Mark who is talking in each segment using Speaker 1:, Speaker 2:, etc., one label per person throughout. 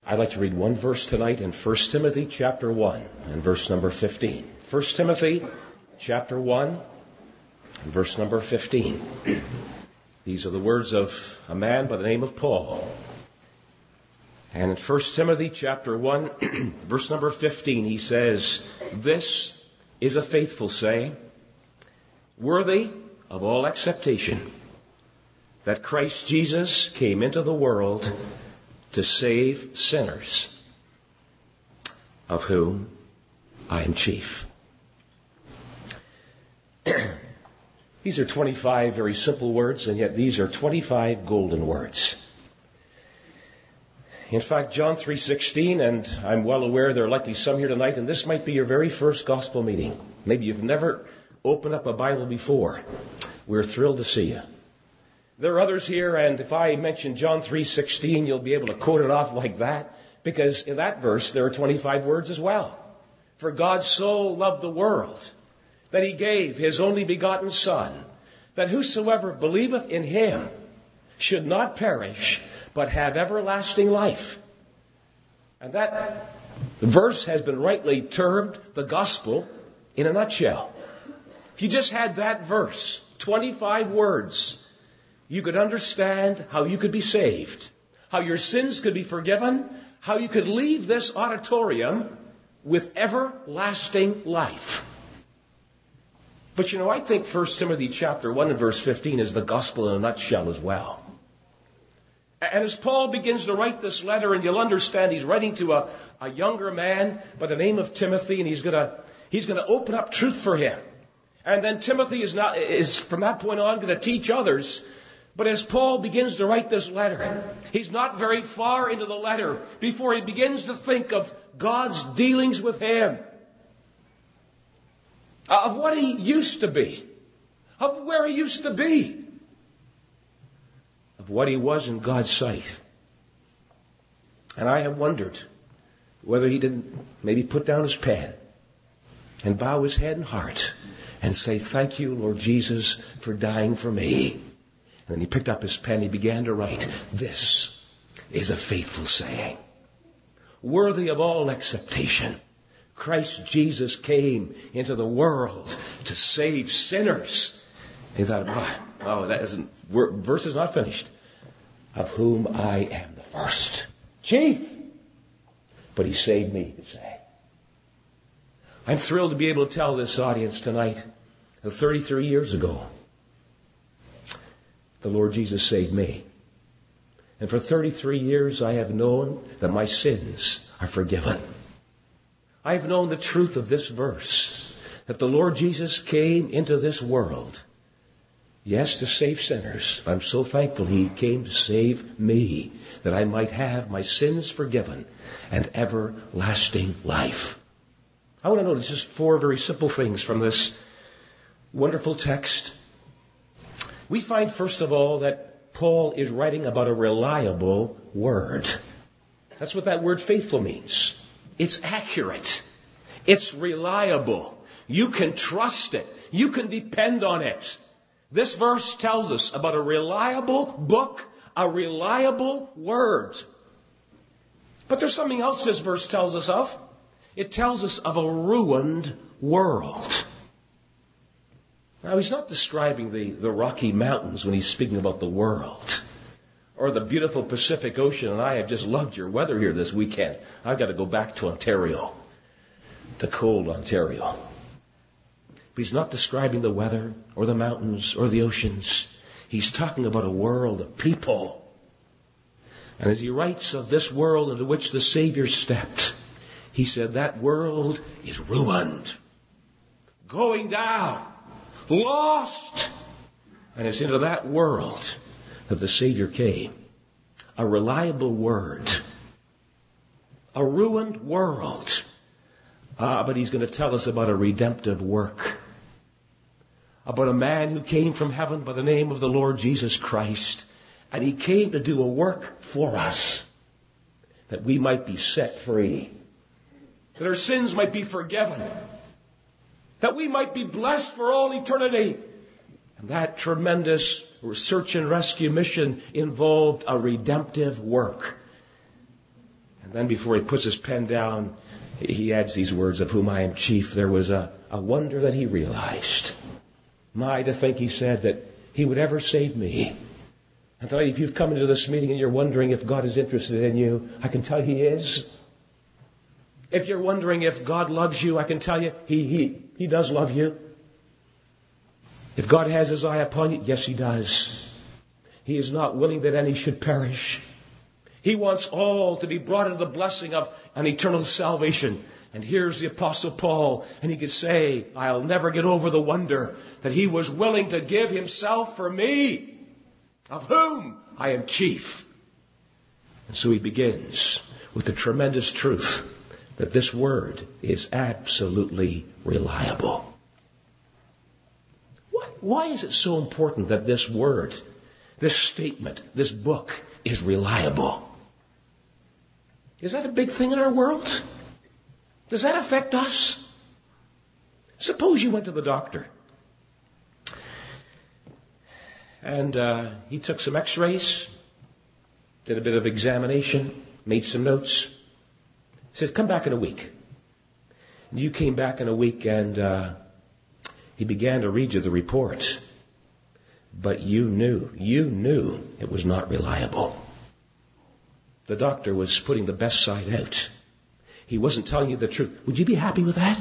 Speaker 1: I'd like to read one verse tonight in 1 Timothy chapter 1 and verse number 15. 1 Timothy chapter 1 and verse number 15. These are the words of a man by the name of Paul. And in 1 Timothy chapter 1, verse number 15, he says, "This is a faithful saying, worthy of all acceptation, that Christ Jesus came into the world to save sinners, of whom I am chief." These are 25 very simple words, and yet these are 25 golden words. In fact, John 3:16, and I'm well aware there are likely some here tonight, and this might be your very first gospel meeting. Maybe you've never opened up a Bible before. We're thrilled to see you. There are others here, and if I mention John 3:16, you'll be able to quote it off like that, because in that verse there are 25 words as well. For God so loved the world that he gave his only begotten Son, that whosoever believeth in him should not perish, but have everlasting life. And that verse has been rightly termed the gospel in a nutshell. If you just had that verse, 25 words, you could understand how you could be saved, how your sins could be forgiven, how you could leave this auditorium with everlasting life. But I think 1 Timothy chapter 1 and verse 15 is the gospel in a nutshell as well. And as Paul begins to write this letter, and you'll understand he's writing to a younger man by the name of Timothy, and he's going to open up truth for him. And then Timothy is from that point on going to teach others. But as Paul begins to write this letter, he's not very far into the letter before he begins to think of God's dealings with him, of what he used to be, of where he used to be, of what he was in God's sight. And I have wondered whether he didn't maybe put down his pen and bow his head and heart and say, "Thank you, Lord Jesus, for dying for me." And then he picked up his pen, he began to write, "This is a faithful saying, worthy of all acceptation. Christ Jesus came into the world to save sinners." He thought, verse is not finished. "Of whom I am the first." Chief. But he saved me, he could say. I'm thrilled to be able to tell this audience tonight that 33 years ago, the Lord Jesus saved me. And for 33 years I have known that my sins are forgiven. I have known the truth of this verse, that the Lord Jesus came into this world, yes, to save sinners. I'm so thankful he came to save me, that I might have my sins forgiven and everlasting life. I want to notice just 4 very simple things from this wonderful text. We find, first of all, that Paul is writing about a reliable word. That's what that word faithful means. It's accurate. It's reliable. You can trust it. You can depend on it. This verse tells us about a reliable book, a reliable word. But there's something else this verse tells us of. It tells us of a ruined world. Now, he's not describing the Rocky Mountains when he's speaking about the world, or the beautiful Pacific Ocean. And I have just loved your weather here this weekend. I've got to go back to Ontario, to cold Ontario. But he's not describing the weather or the mountains or the oceans. He's talking about a world of people. And as he writes of this world into which the Savior stepped, he said that world is ruined, going down, lost. And it's into that world that the Savior came. A reliable word. A ruined world. But he's going to tell us about a redemptive work. About a man who came from heaven by the name of the Lord Jesus Christ. And he came to do a work for us, that we might be set free, that our sins might be forgiven, that we might be blessed for all eternity. And that tremendous search and rescue mission involved a redemptive work. And then before he puts his pen down, he adds these words, of whom I am chief. There was a wonder that he realized. My, to think, he said, that he would ever save me. And tonight, if you've come into this meeting and you're wondering if God is interested in you, I can tell you he is. If you're wondering if God loves you, I can tell you he does love you. If God has his eye upon you, yes, he does. He is not willing that any should perish. He wants all to be brought into the blessing of an eternal salvation. And here's the Apostle Paul, and he could say, I'll never get over the wonder that he was willing to give himself for me, of whom I am chief. And so he begins with the tremendous truth that this word is absolutely reliable. Why is it so important that this word, this statement, this book is reliable? Is that a big thing in our world? Does that affect us? Suppose you went to the doctor and he took some x-rays, did a bit of examination, made some notes. He says, come back in a week. And you came back in a week and he began to read you the report. But you knew it was not reliable. The doctor was putting the best side out. He wasn't telling you the truth. Would you be happy with that?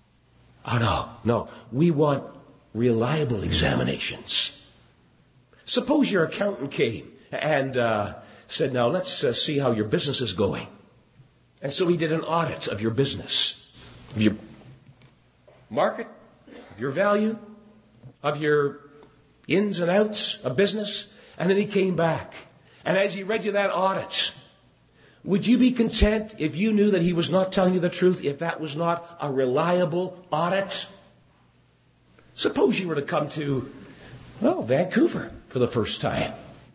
Speaker 1: Oh, no. We want reliable examinations. Suppose your accountant came and said, now let's see how your business is going. And so he did an audit of your business, of your market, of your value, of your ins and outs of business. And then he came back. And as he read you that audit, would you be content if you knew that he was not telling you the truth, if that was not a reliable audit? Suppose you were to come to, Vancouver for the first time.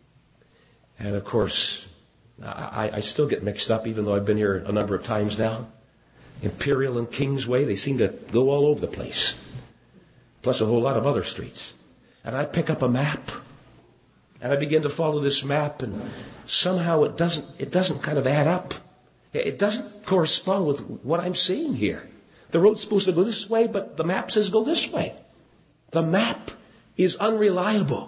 Speaker 1: And of course, I still get mixed up, even though I've been here a number of times now. Imperial and Kingsway, they seem to go all over the place. Plus a whole lot of other streets. And I pick up a map. And I begin to follow this map, and somehow it doesn't kind of add up. It doesn't correspond with what I'm seeing here. The road's supposed to go this way, but the map says go this way. The map is unreliable.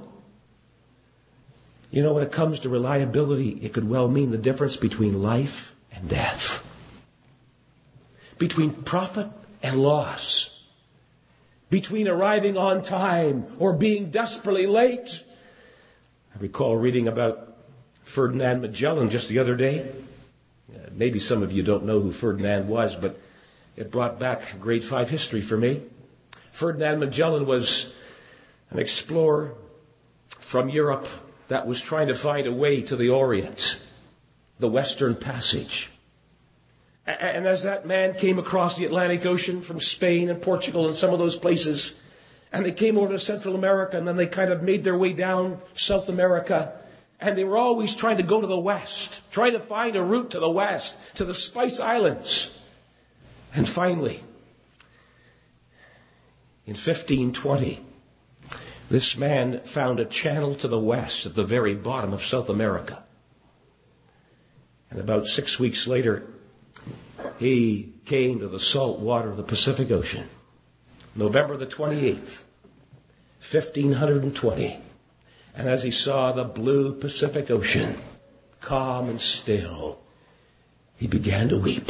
Speaker 1: You know, when it comes to reliability, it could well mean the difference between life and death. Between profit and loss. Between arriving on time or being desperately late. I recall reading about Ferdinand Magellan just the other day. Maybe some of you don't know who Ferdinand was, but it brought back grade 5 history for me. Ferdinand Magellan was an explorer from Europe that was trying to find a way to the Orient, the Western Passage. And as that man came across the Atlantic Ocean from Spain and Portugal and some of those places, and they came over to Central America, and then they kind of made their way down South America, and they were always trying to go to the west, trying to find a route to the west, to the Spice Islands. And finally, in 1520, this man found a channel to the west at the very bottom of South America. And about 6 weeks later, he came to the salt water of the Pacific Ocean. November the 28th, 1520. And as he saw the blue Pacific Ocean, calm and still, he began to weep.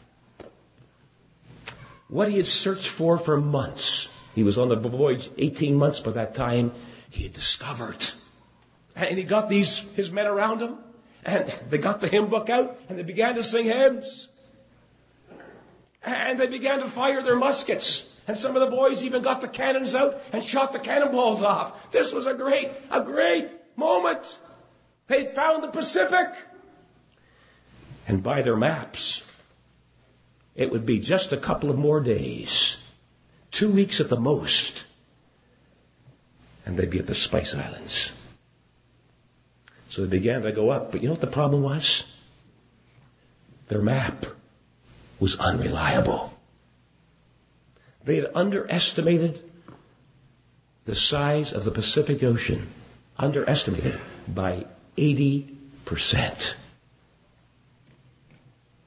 Speaker 1: What he had searched for months, he was on the voyage 18 months by that time, he had discovered. And he got his men around him, and they got the hymn book out, and they began to sing hymns. And they began to fire their muskets. And some of the boys even got the cannons out and shot the cannonballs off. This was a great moment. They'd found the Pacific. And by their maps, it would be just a couple of more days. 2 weeks at the most. And they'd be at the Spice Islands. So they began to go up. But you know what the problem was? Their map was unreliable. They had underestimated the size of the Pacific Ocean. Underestimated by 80%.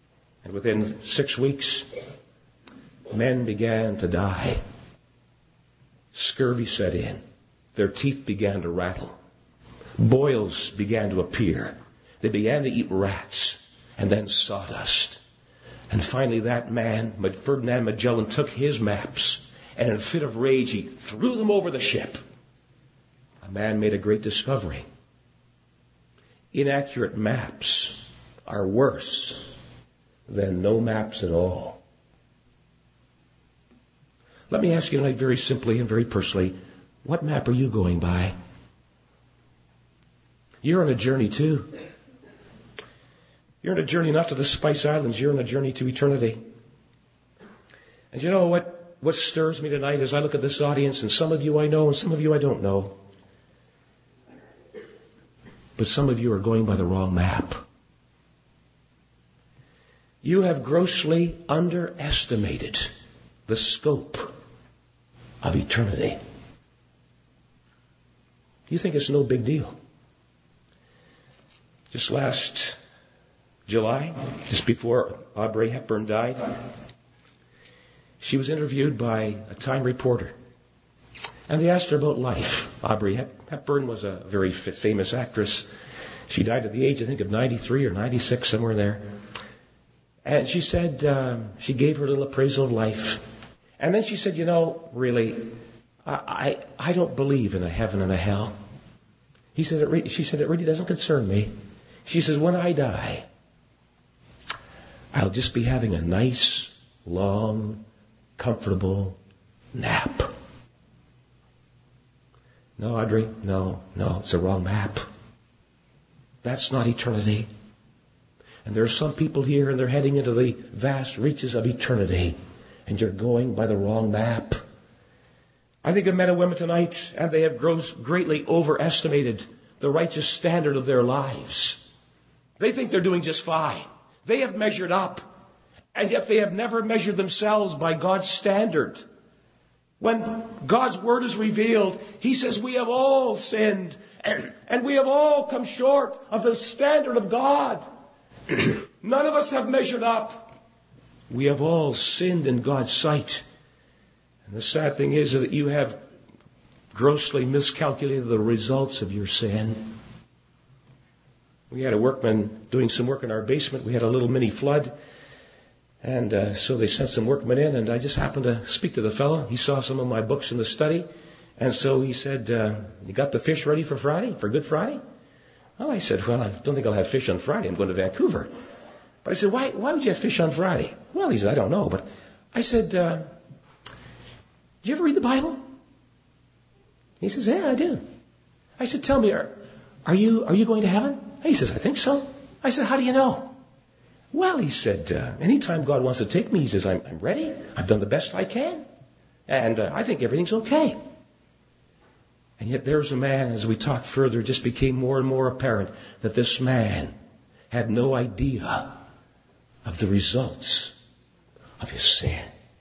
Speaker 1: within 6 weeks, men began to die. Scurvy set in. Their teeth began to rattle. Boils began to appear. They began to eat rats and then sawdust. And finally that man, Ferdinand Magellan, took his maps and in a fit of rage he threw them over the ship. A man made a great discovery. Inaccurate maps are worse than no maps at all. Let me ask you tonight very simply and very personally, what map are you going by? You're on a journey too. You're on a journey not to the Spice Islands, you're on a journey to eternity. And you know what stirs me tonight as I look at this audience, and some of you I know and some of you I don't know. But some of you are going by the wrong map. You have grossly underestimated the scope of eternity. You think it's no big deal. Just last July, just before Audrey Hepburn died, she was interviewed by a Time reporter. And they asked her about life. Audrey Hepburn was a very famous actress. She died at the age, I think, of 93 or 96, somewhere there. And she said, she gave her a little appraisal of life. And then she said, you know, really, I don't believe in a heaven and a hell. She said, it really doesn't concern me. She says, when I die, I'll just be having a nice, long, comfortable nap. No, Audrey, no, it's the wrong map. That's not eternity. And there are some people here and they're heading into the vast reaches of eternity. And you're going by the wrong map. I think of men and women tonight, and they have greatly overestimated the righteous standard of their lives. They think they're doing just fine. They have measured up. And yet they have never measured themselves by God's standard. When God's word is revealed, He says we have all sinned and we have all come short of the standard of God. None of us have measured up. We have all sinned in God's sight. And the sad thing is that you have grossly miscalculated the results of your sin. We had a workman doing some work in our basement. We had a little mini flood. And so they sent some workmen in, and I just happened to speak to the fellow. He saw some of my books in the study. And so he said, you got the fish ready for Friday, for Good Friday? Well, I said, well, I don't think I'll have fish on Friday. I'm going to Vancouver. But I said, why would you have fish on Friday? Well, he said, I don't know. But I said, do you ever read the Bible? He says, yeah, I do. I said, tell me, are you going to heaven? He says, I think so. I said, how do you know? Well, he said, anytime God wants to take me, he says, I'm ready. I've done the best I can. And I think everything's okay. And yet there's a man, as we talked further, it just became more and more apparent that this man had no idea of the results of his sin.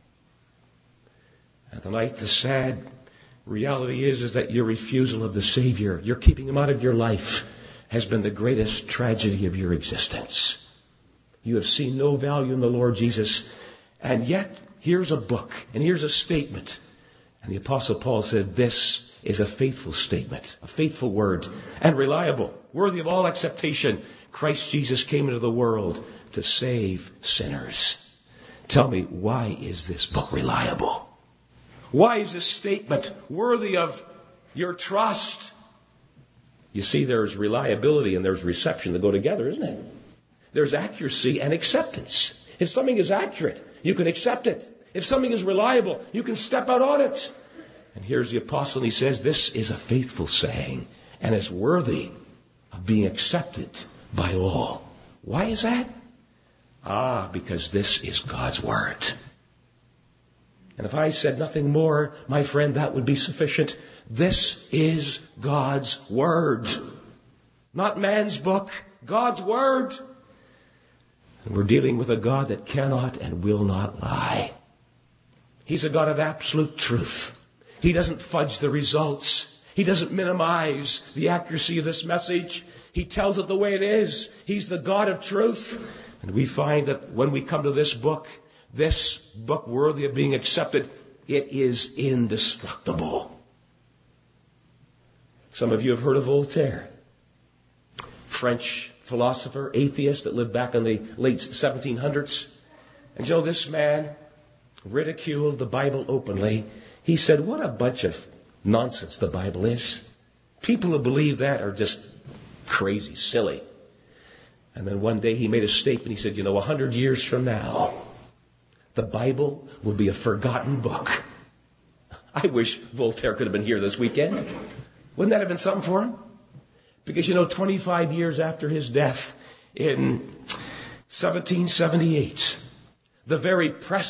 Speaker 1: And tonight, the sad reality is that your refusal of the Savior, your keeping Him out of your life, has been the greatest tragedy of your existence. You have seen no value in the Lord Jesus. And yet, here's a book, and here's a statement. And the Apostle Paul said, this is a faithful statement, a faithful word, and reliable, worthy of all acceptation. Christ Jesus came into the world to save sinners. Tell me, why is this book reliable? Why is this statement worthy of your trust? You see, there's reliability and there's reception that go together, isn't it? There's accuracy and acceptance. If something is accurate, you can accept it. If something is reliable, you can step out on it. And here's the apostle, and he says, this is a faithful saying, and it's worthy of being accepted by all. Why is that? Because this is God's word. And if I said nothing more, my friend, that would be sufficient. This is God's word. Not man's book, God's word. And we're dealing with a God that cannot and will not lie. He's a God of absolute truth. He doesn't fudge the results. He doesn't minimize the accuracy of this message. He tells it the way it is. He's the God of truth. And we find that when we come to this book worthy of being accepted, it is indestructible. Some of you have heard of Voltaire, French philosopher, atheist that lived back in the late 1700s. And you know, this man ridiculed the Bible openly. He said, what a bunch of nonsense the Bible is. People who believe that are just crazy, silly. And then one day he made a statement. He said, 100 years from now, the Bible will be a forgotten book. I wish Voltaire could have been here this weekend. Wouldn't that have been something for him? Because 25 years after his death in 1778, the very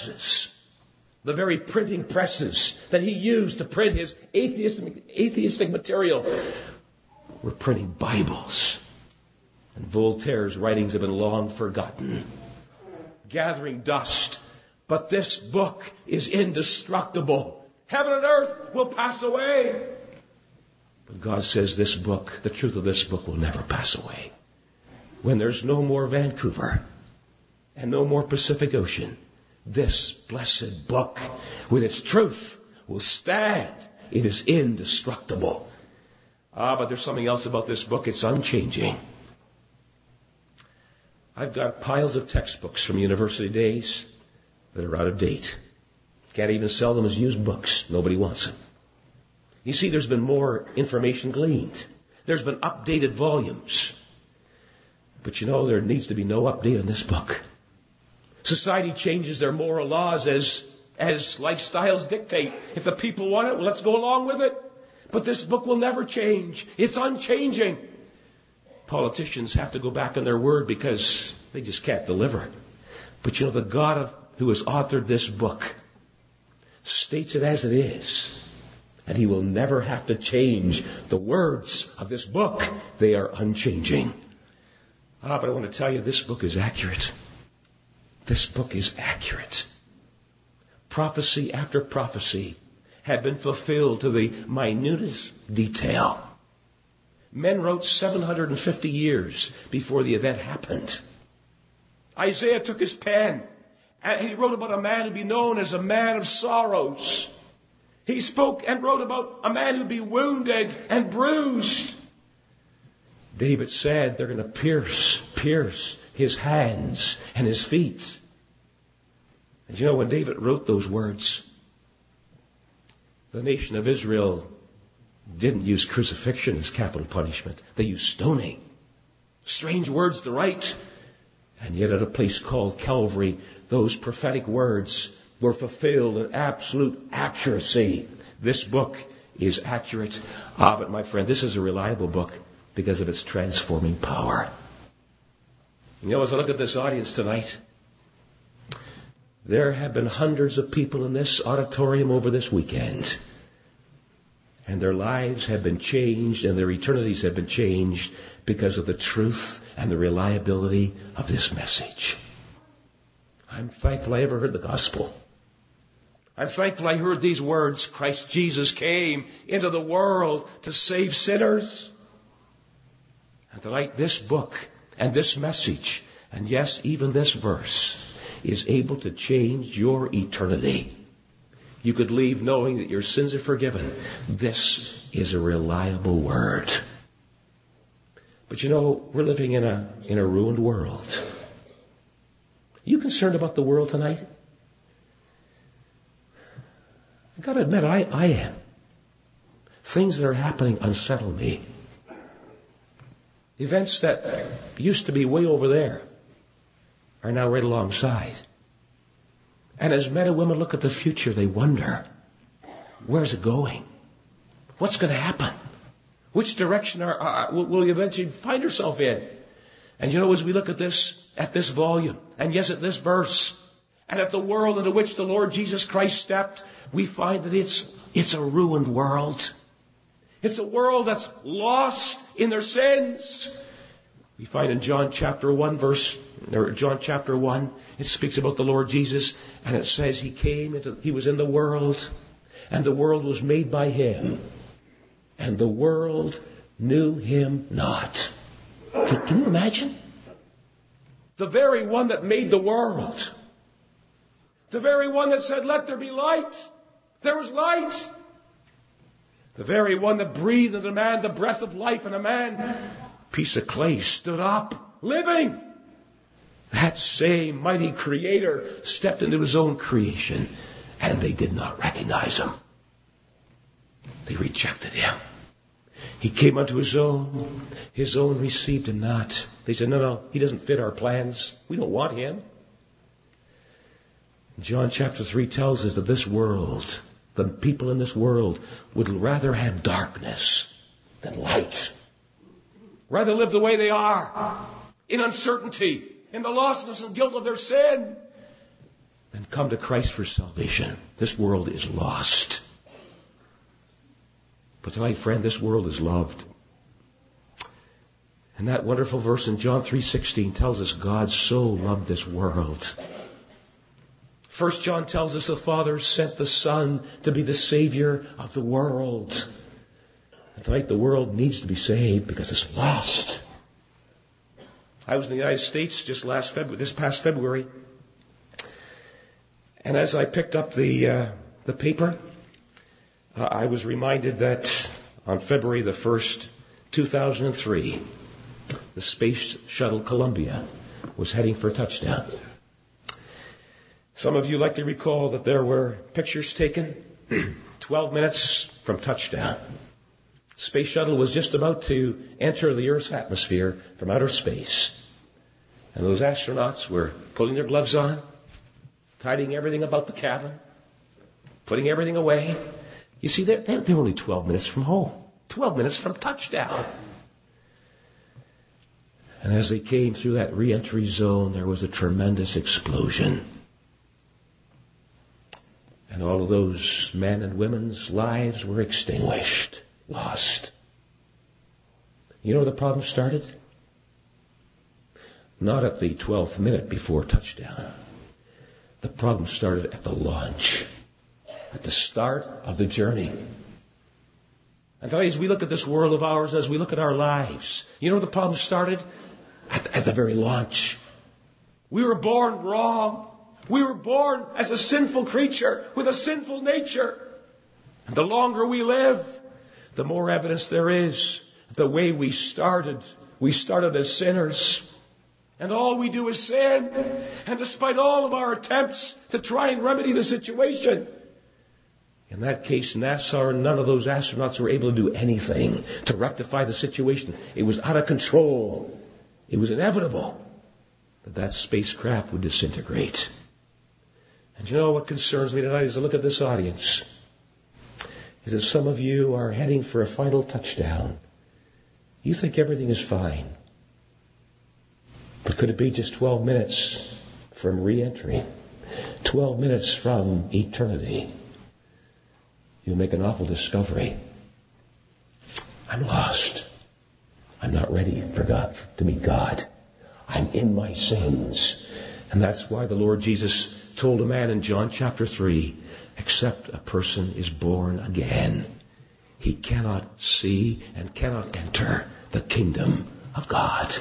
Speaker 1: printing presses that he used to print his atheistic material were printing Bibles. And Voltaire's writings have been long forgotten, gathering dust. But this book is indestructible. Heaven and earth will pass away. But God says this book, the truth of this book, will never pass away. When there's no more Vancouver and no more Pacific Ocean, this blessed book with its truth will stand. It is indestructible. But there's something else about this book. It's unchanging. I've got piles of textbooks from university days that are out of date. Can't even sell them as used books. Nobody wants them. You see, there's been more information gleaned. There's been updated volumes. But there needs to be no update on this book. Society changes their moral laws as lifestyles dictate. If the people want it, well, let's go along with it. But this book will never change. It's unchanging. Politicians have to go back on their word because they just can't deliver. But the God who has authored this book states it as it is. And he will never have to change the words of this book. They are unchanging. But I want to tell you, this book is accurate. This book is accurate. Prophecy after prophecy had been fulfilled to the minutest detail. Men wrote 750 years before the event happened. Isaiah took his pen and he wrote about a man who'd be known as a man of sorrows. He spoke and wrote about a man who'd be wounded and bruised. David said they're going to pierce his hands and his feet. And when David wrote those words, the nation of Israel didn't use crucifixion as capital punishment. They used stoning. Strange words to write. And yet at a place called Calvary, those prophetic words were fulfilled in absolute accuracy. This book is accurate. But my friend, this is a reliable book because of its transforming power. As I look at this audience tonight, there have been hundreds of people in this auditorium over this weekend. And their lives have been changed and their eternities have been changed because of the truth and the reliability of this message. I'm thankful I ever heard the gospel. I'm thankful I heard these words, Christ Jesus came into the world to save sinners. And tonight this book and this message, and yes, even this verse, is able to change your eternity. You could leave knowing that your sins are forgiven. This is a reliable word. But we're living in a ruined world. Are you concerned about the world tonight? I've got to admit, I am. Things that are happening unsettle me. Events that used to be way over there are now right alongside. And as men and women look at the future, they wonder, where's it going? What's going to happen? Which direction will you eventually find yourself in? And as we look at this volume, and yes, at this verse, and at the world into which the Lord Jesus Christ stepped, we find that it's a ruined world. It's a world that's lost in their sins. We find in John chapter 1, it speaks about the Lord Jesus, and it says he was in the world, and the world was made by him, and the world knew him not. Can you imagine? The very one that made the world. The very one that said, let there be light. There was light. The very one that breathed into man the breath of life, and a man, piece of clay, stood up, living. That same mighty Creator stepped into His own creation, and they did not recognize Him. They rejected Him. He came unto His own received Him not. They said, no, He doesn't fit our plans. We don't want Him. John chapter 3 tells us that this world, the people in this world, would rather have darkness than light. Rather live the way they are, in uncertainty, in the lostness and guilt of their sin, than come to Christ for salvation. This world is lost. But tonight, friend, this world is loved. And that wonderful verse in John 3:16 tells us God so loved this world. 1 John tells us the Father sent the Son to be the Savior of the world. And tonight the world needs to be saved because it's lost. I was in the United States just this past February. And as I picked up the paper, I was reminded that on February the 1st, 2003, the Space Shuttle Columbia was heading for touchdown. Some of you likely recall that there were pictures taken 12 minutes from touchdown. Space Shuttle was just about to enter the Earth's atmosphere from outer space. And those astronauts were putting their gloves on, tidying everything about the cabin, putting everything away. You see, they're only 12 minutes from home, 12 minutes from touchdown. And as they came through that re-entry zone, there was a tremendous explosion. And all of those men and women's lives were extinguished, lost. You know where the problem started? Not at the 12th minute before touchdown. The problem started at the launch, at the start of the journey. And tonight, as we look at this world of ours, as we look at our lives, you know where the problem started? At the very launch. We were born wrong. We were born as a sinful creature with a sinful nature. And the longer we live, the more evidence there is. The way we started as sinners. And all we do is sin. And despite all of our attempts to try and remedy the situation, in that case, NASA, none of those astronauts were able to do anything to rectify the situation. It was out of control. It was inevitable that spacecraft would disintegrate. And you know what concerns me tonight as I look at this audience? Is that some of you are heading for a final touchdown. You think everything is fine. But could it be just 12 minutes from re-entry? 12 minutes from eternity? You'll make an awful discovery. I'm lost. I'm not ready for God, to meet God. I'm in my sins. And that's why the Lord Jesus told a man in John chapter 3, except a person is born again, he cannot see and cannot enter the kingdom of God.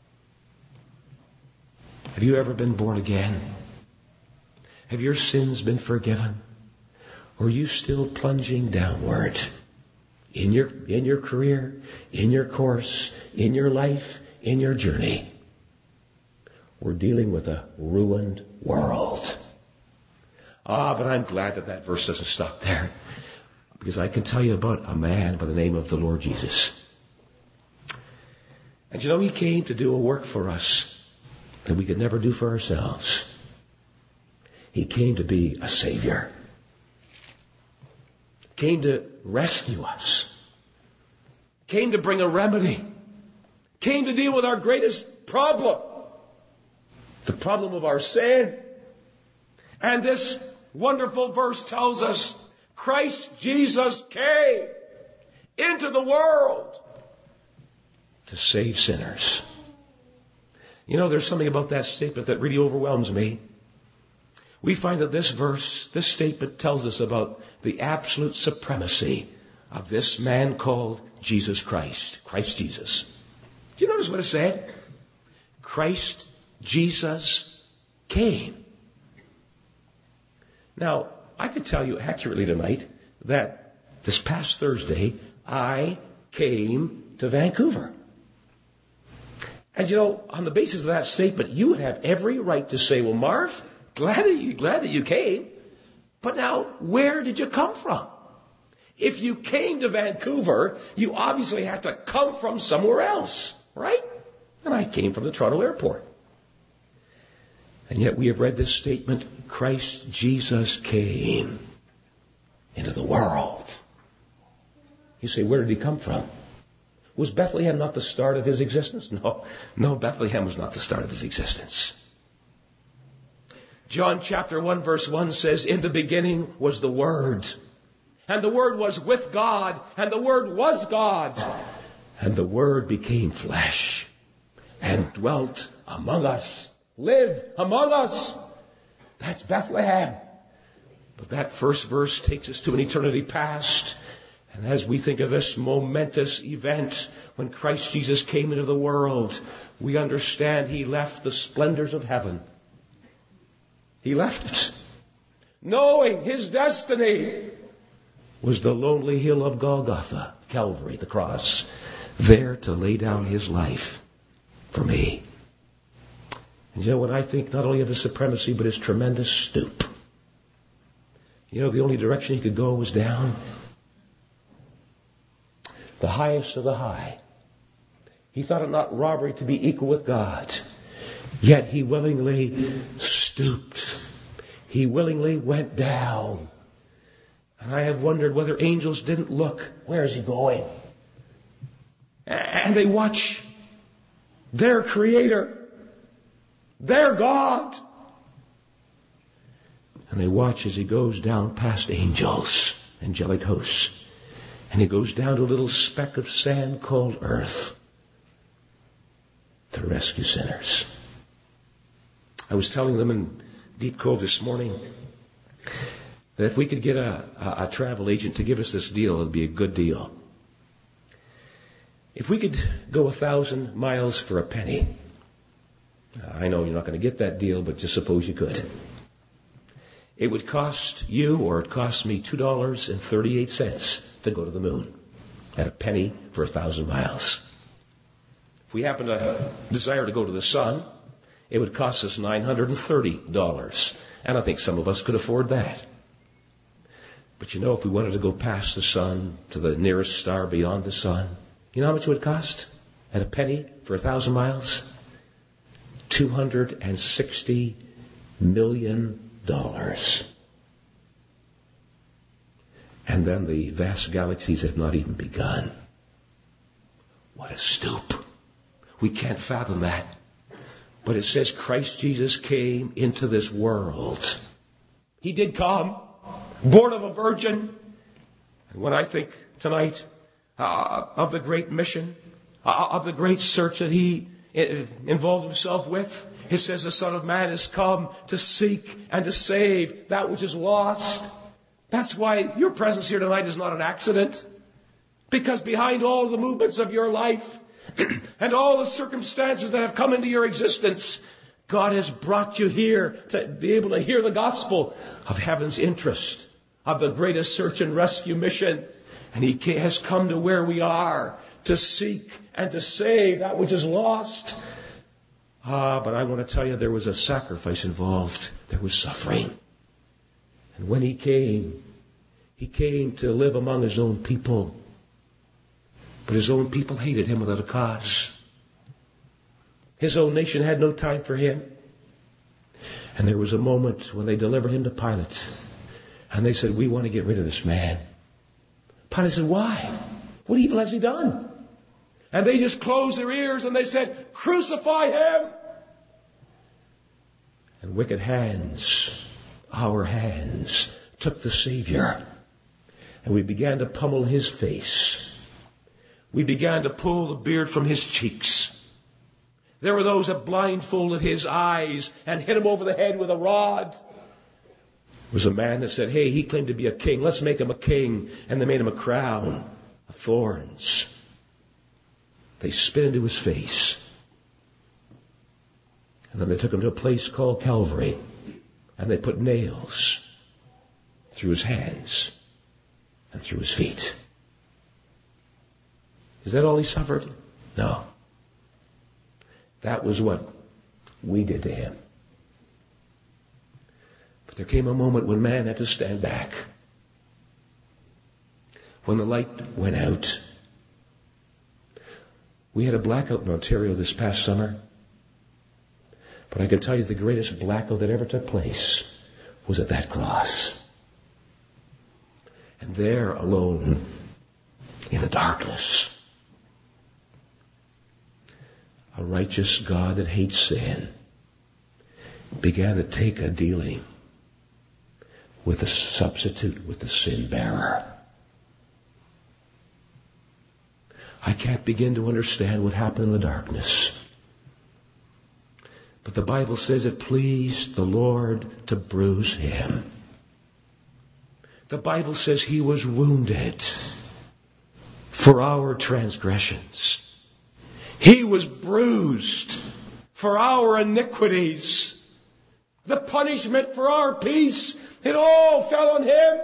Speaker 1: Have you ever been born again? Have your sins been forgiven? Or are you still plunging downward in your career, in your course, in your life, in your journey? We're dealing with a ruined world. But I'm glad that verse doesn't stop there. Because I can tell you about a man by the name of the Lord Jesus. And you know, He came to do a work for us that we could never do for ourselves. He came to be a Savior. Came to rescue us. Came to bring a remedy. Came to deal with our greatest problem. The problem of our sin. And this wonderful verse tells us Christ Jesus came into the world to save sinners. You know, there's something about that statement that really overwhelms me. We find that this statement tells us about the absolute supremacy of this man called Jesus Christ. Christ Jesus. Do you notice what it said? Christ Jesus came. Now, I could tell you accurately tonight that this past Thursday, I came to Vancouver. And on the basis of that statement, you would have every right to say, well, Marv, glad that you came. But now, where did you come from? If you came to Vancouver, you obviously had to come from somewhere else, right? And I came from the Toronto airport. And yet we have read this statement, Christ Jesus came into the world. You say, where did he come from? Was Bethlehem not the start of his existence? No, Bethlehem was not the start of his existence. John chapter 1 verse 1 says, in the beginning was the Word. And the Word was with God, and the Word was God. And the Word became flesh and dwelt among us, lived among us. That's Bethlehem. But that first verse takes us to an eternity past. And as we think of this momentous event, when Christ Jesus came into the world, we understand he left the splendors of heaven. He left it, knowing his destiny was the lonely hill of Golgotha, Calvary, the cross, there to lay down his life for me. And when I think not only of his supremacy, but his tremendous stoop, the only direction he could go was down. The highest of the high. He thought it not robbery to be equal with God. Yet he willingly stooped. He willingly went down. And I have wondered whether angels didn't look, where is he going? And they watch their Creator, their God. And they watch as he goes down past angels, angelic hosts. And he goes down to a little speck of sand called earth to rescue sinners. I was telling them in Deep Cove this morning that if we could get a travel agent to give us this deal, it would be a good deal. If we could go 1,000 miles for a penny, I know you're not going to get that deal, but just suppose you could. It would cost you, or it cost me, $2.38 to go to the moon at a penny for 1,000 miles. If we happen to desire to go to the sun, it would cost us $930. And I think some of us could afford that. But if we wanted to go past the sun to the nearest star beyond the sun, you know how much it would cost at a penny for 1,000 miles? $260 million. And then the vast galaxies have not even begun. What a stoop. We can't fathom that. But it says Christ Jesus came into this world. He did come, born of a virgin. And when I think tonight of the great mission, of the great search that he involved himself with, it says the Son of Man has come to seek and to save that which is lost. That's why your presence here tonight is not an accident. Because behind all the movements of your life and all the circumstances that have come into your existence, God has brought you here to be able to hear the gospel of heaven's interest, of the greatest search and rescue mission. And he has come to where we are to seek and to save that which is lost. But I want to tell you, there was a sacrifice involved. There was suffering. And when he came to live among his own people. But his own people hated him without a cause. His own nation had no time for him. And there was a moment when they delivered him to Pilate. And they said, we want to get rid of this man. Pilate said, why? What evil has he done? And they just closed their ears and they said, crucify him. And wicked hands, our hands, took the Savior. And we began to pummel his face. We began to pull the beard from his cheeks. There were those that blindfolded his eyes and hit him over the head with a rod. There was a man that said, hey, he claimed to be a king. Let's make him a king. And they made him a crown of thorns. They spit into his face. And then they took him to a place called Calvary. And they put nails through his hands and through his feet. Is that all he suffered? No. That was what we did to him. But there came a moment when man had to stand back. When the light went out. We had a blackout in Ontario this past summer. But I can tell you the greatest blackout that ever took place was at that cross. And there alone in the darkness, a righteous God that hates sin began to take a dealing with the substitute, with the sin bearer. I can't begin to understand what happened in the darkness. But the Bible says it pleased the Lord to bruise him. The Bible says he was wounded for our transgressions. He was bruised for our iniquities. The punishment for our peace, it all fell on him.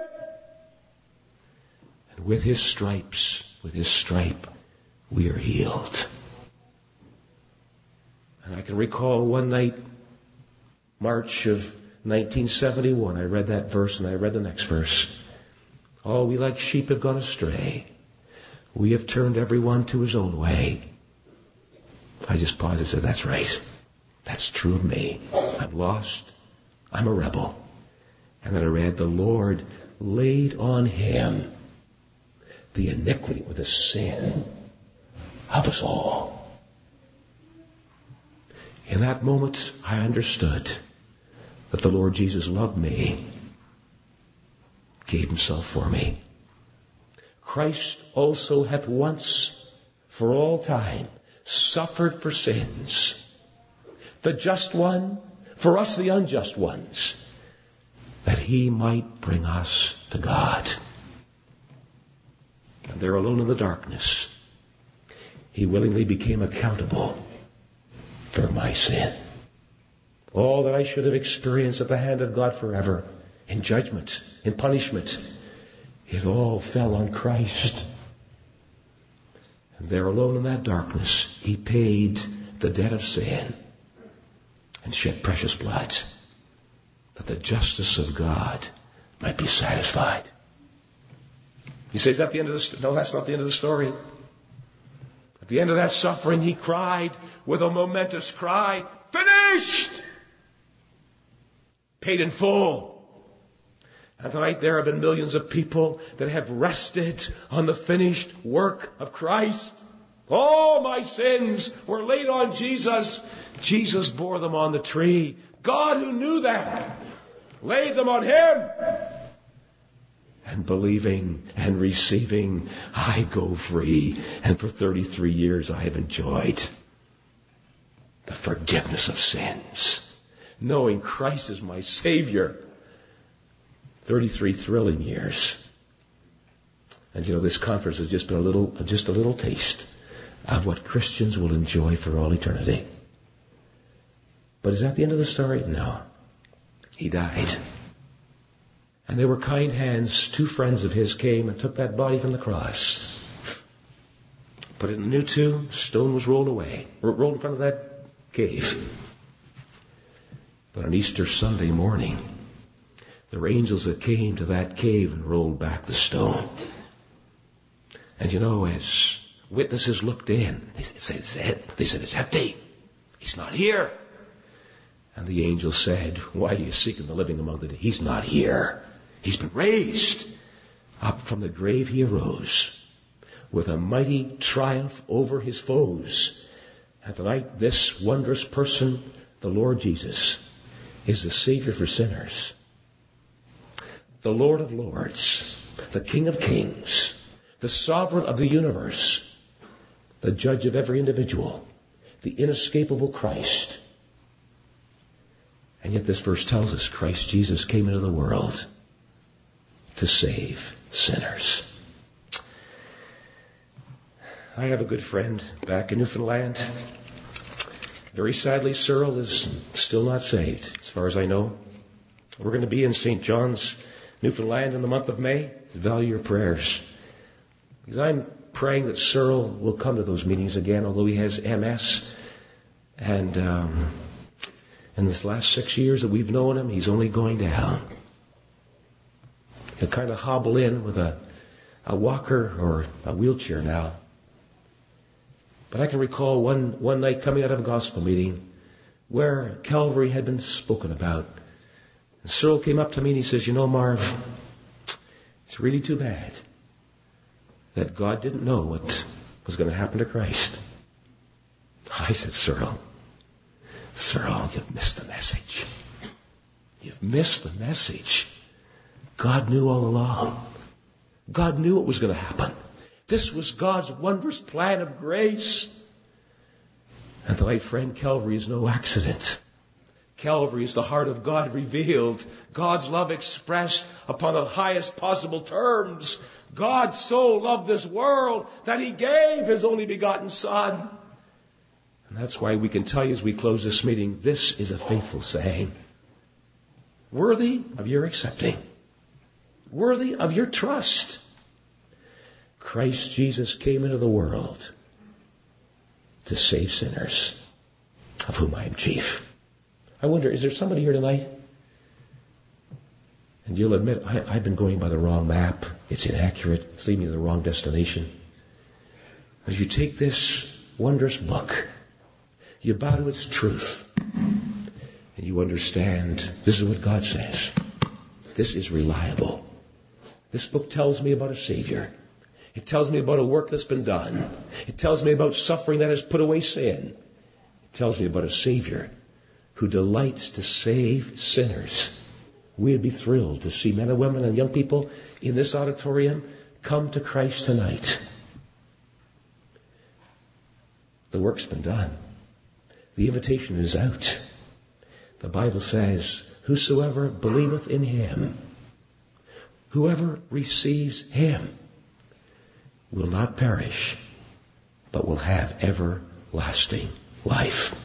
Speaker 1: And with his stripes, with his stripe, we are healed. And I can recall one night, March of 1971, I read that verse and I read the next verse. Oh, we like sheep have gone astray. We have turned everyone to his own way. I just paused and said, that's right. That's true of me. I'm lost. I'm a rebel. And then I read, the Lord laid on him the iniquity or the sin of us all. In that moment, I understood that the Lord Jesus loved me, gave himself for me. Christ also hath once for all time suffered for sins, the just one for us the unjust ones, that he might bring us to God. And there alone in the darkness, he willingly became accountable for my sin. All that I should have experienced at the hand of God forever, in judgment, in punishment, it all fell on Christ. And there alone in that darkness, he paid the debt of sin and shed precious blood that the justice of God might be satisfied. You say, is that the end of the story? No, that's not the end of the story. At the end of that suffering, he cried with a momentous cry, finished! Paid in full. And tonight there have been millions of people that have rested on the finished work of Christ. All my sins were laid on Jesus. Jesus bore them on the tree. God, who knew that, laid them on him. And believing and receiving, I go free. And for 33 years I have enjoyed the forgiveness of sins, knowing Christ is my Savior. 33 thrilling years. And this conference has just been just a little taste of what Christians will enjoy for all eternity. But is that the end of the story? No. He died. And there were kind hands. 2 friends of his came and took that body from the cross. Put it in a new tomb. Stone was rolled away. Rolled in front of that cave. But on Easter Sunday morning, there were angels that came to that cave and rolled back the stone. And as witnesses looked in, they said, it's empty. He's not here. And the angel said, why are you seeking the living among the dead? He's not here. He's been raised. Up from the grave he arose with a mighty triumph over his foes. And tonight this wondrous person, the Lord Jesus, is the Savior for sinners. The Lord of Lords, the King of Kings, the Sovereign of the universe, the Judge of every individual, the inescapable Christ. And yet this verse tells us Christ Jesus came into the world to save sinners. I have a good friend back in Newfoundland. Very sadly, Cyril is still not saved, as far as I know. We're going to be in St. John's, Newfoundland in the month of May. Value your prayers. Because I'm praying that Cyril will come to those meetings again, although he has MS. And in this last 6 years that we've known him, he's only going down. He'll kind of hobble in with a walker or a wheelchair now. But I can recall one night coming out of a gospel meeting where Calvary had been spoken about. And Cyril came up to me and he says, Marv, it's really too bad that God didn't know what was going to happen to Christ. I said, Cyril, you've missed the message. You've missed the message. God knew all along. God knew it was going to happen. This was God's wondrous plan of grace. And my friend, Calvary is no accident. Calvary is the heart of God revealed. God's love expressed upon the highest possible terms. God so loved this world that He gave His only begotten Son. And that's why we can tell you as we close this meeting, this is a faithful saying. Worthy of your accepting. Worthy of your trust. Christ Jesus came into the world to save sinners, of whom I am chief. I wonder, is there somebody here tonight? And you'll admit, I've been going by the wrong map. It's inaccurate. It's leading me to the wrong destination. As you take this wondrous book, you bow to its truth, and you understand this is what God says. This is reliable. This book tells me about a Savior. It tells me about a work that's been done. It tells me about suffering that has put away sin. It tells me about a Savior who delights to save sinners. We'd be thrilled to see men and women and young people in this auditorium come to Christ tonight. The work's been done. The invitation is out. The Bible says, whosoever believeth in Him, whoever receives Him, will not perish, but will have everlasting life.